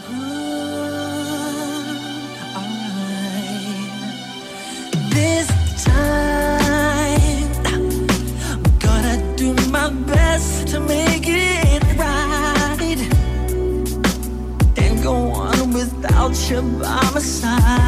Alright. This time, I'm gonna do my best to make it right and go on without you by my side.